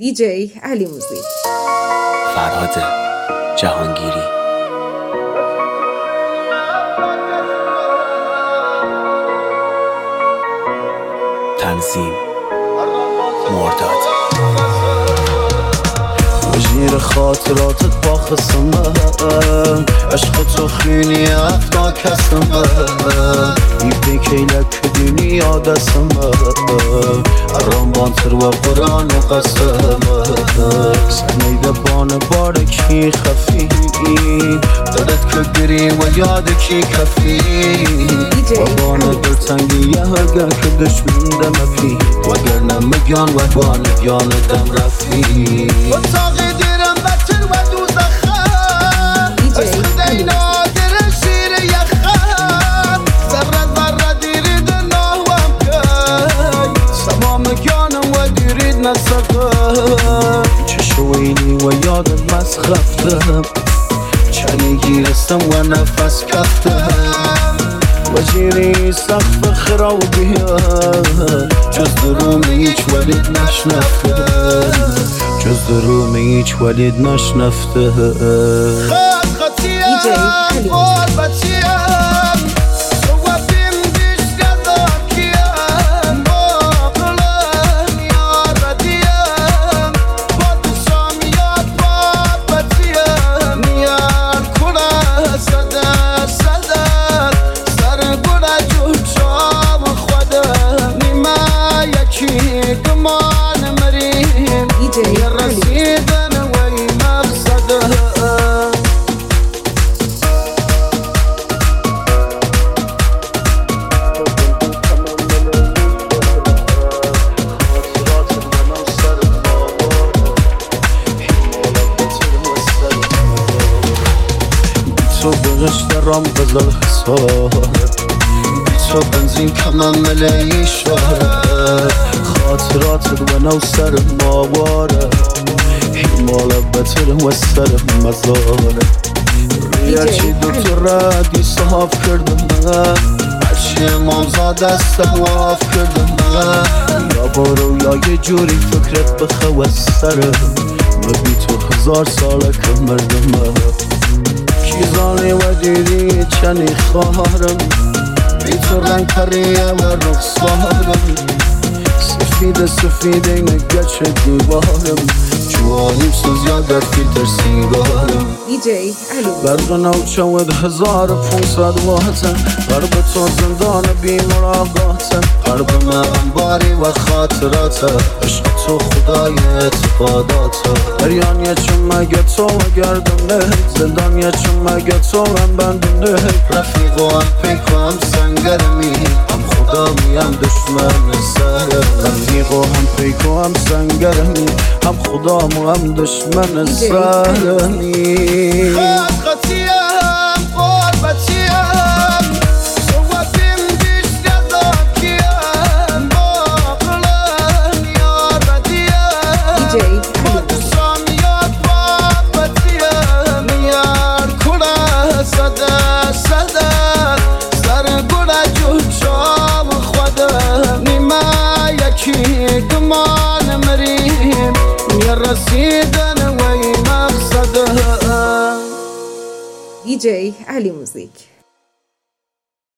دیجی علی موزیک. فرهاد جهانگیری. تنظیم مرداد. وزیر خاطراتت با خسمم، عشق تو خیلی افتا کسمم، ای پیکیلک دنیا دستمم، ارام بانتر و قرآن قسمم، سنیده بان بارکی خفی، دلت که گری و یاد کی کفی، و بان دلتنگی اگر که دشمن دمفی، وگر نمگان و بان گیان دم رفی، و تاقی دیرم بطر و دوزخم، عشق دینا در شیر یخم، ذره ذره دیرید ناوام که سمام گانم و دیرید نسقم، چشوینی و یادت مسخفتم، چنی گیرستم و نفس کفتم، وزیری سخت خرابی جز دروم هیچ ولید نشنفته، جز دروم هیچ ولید نشنفته. خط خطیم قربتیم صوبیم بیش گذار کیم، باقلم یار بدیم بادشام یاد بابتیم، یار کنه صدر صدر سر گره جوشام خودم، نیمه یکی گمان مریم یه رسیدن وی مقصده. تو بغش درام بزل حساب، تو بنزین کمم ملی شاره، خاطراتت و نو سر ماواره، حمال بطر و سر مزاره، ریاچی دوتو ردی صاف کردم من، عشی امامزا دستم واف کردم من، یا برو یا یه جوری فکرت بخو از سره، مبی تو 1000 ساله که مردم کیزانی و دیدی چنی خواهرم، بی تو رنگ پریه و رخصارم، سفید سفید نگچه دیوارم، جوانیم سوزیا در فیلتر سیگارم، دیجی علی برق نوچود 1500 واتم، قرب تو زندان بی مراقاتم، قرب من انباری و خاطراتم، عشق تو خدای اعتقاداتم، دریانیه چون مگه تو و گردم نه، زندانیه چون مگه تو هم بندم نه، رفیق و هم پیک و هم سنگرمی، هم خدا میم دشمن سرم، رفیق و هم پیک و هم سنگرمی، هم خدا مو هم دشمن سرمی. خط خطیم قربتیم صوبیم بیش گذار کیم، باقلم یار بدیم بادشام یاد بابتیم، یار کنه صدر صدر سر گره جوشام خودم، نیمه یکی گمان مریم یه رسیدن وی مقصده. دیجی علی موزیک.